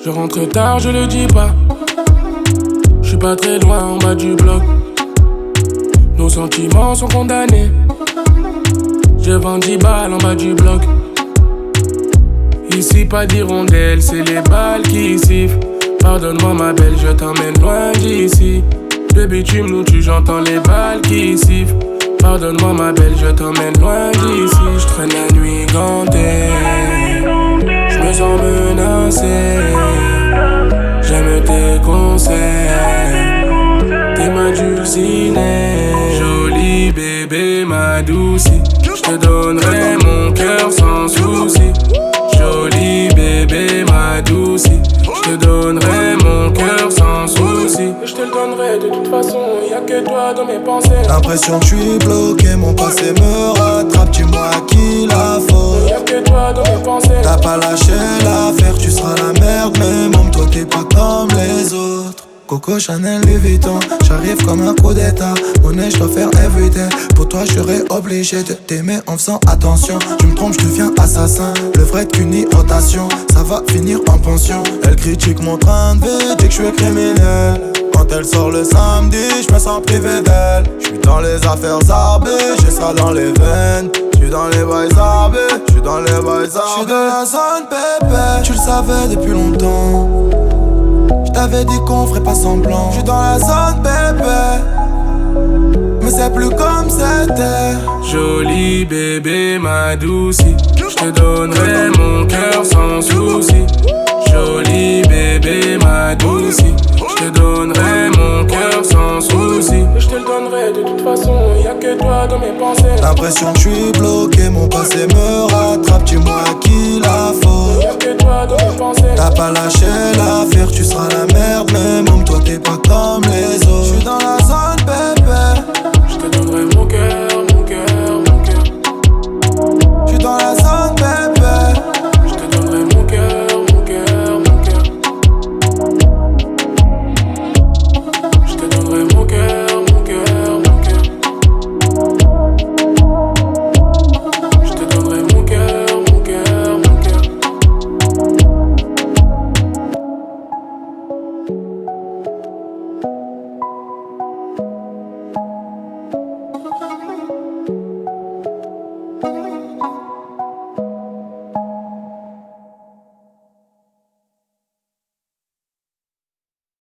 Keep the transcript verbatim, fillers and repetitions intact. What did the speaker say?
Je rentre tard, je le dis pas. Je suis pas très loin en bas du bloc. Nos sentiments sont condamnés. Je vends dix balles en bas du bloc. Ici pas d'hirondelle, c'est les balles qui sifflent. Pardonne-moi ma belle, je t'emmène loin d'ici. Le bitume nous tue, j'entends les balles qui sifflent. Pardonne-moi ma belle, je t'emmène loin d'ici. Je traîne la nuit gantée. Je me sens menacé. J'aime tes conseils. T'es ma dulcinée. Joli bébé, ma doucie. Je te donnerai mon cœur sans souci. Joli bébé, ma doucie. Je te donnerai mon cœur sans souci. Je te le donnerai de toute façon, y'a que toi dans mes pensées. L'impression que je suis bloqué, mon passé me rattrape. Dis-moi à qui la faute. Y'a que toi dans mes pensées. T'as pas lâché l'affaire, tu seras la merde. Mais môme, toi t'es pas comme les autres. Coco, Chanel, Louis Vuitton. J'arrive comme un coup d'état. Monnaie, je dois faire everyday. Pour toi, je serais obligé de t'aimer en faisant attention. Tu me trompes, je deviens assassin. Le vrai qu'une irritation, ça va finir en pension. Elle critique mon train de vie, dit que je suis criminel. Quand elle sort le samedi, je me sens privé d'elle. Je suis dans les affaires zarbées, j'ai ça dans les veines. Je suis dans les bails zarbés, je suis dans les bails zarbés. Je suis dans la zone bébé, tu le savais depuis longtemps. J't'avais dit qu'on ferait pas semblant. J'suis dans la zone bébé, mais c'est plus comme c'était. Joli bébé, ma doucie. J'te donnerai mon cœur sans souci. Joli bébé, ma doucie. J'te donnerai mon cœur sans souci. Je te le donnerai de toute façon, y'a que toi dans mes pensées. L'impression que je suis bloqué, mon passé me rattrape. Dis-moi à qui la faute. Y'a que toi dans mes pensées. T'as pas lâché l'affaire, tu seras la merde. Mais môme, toi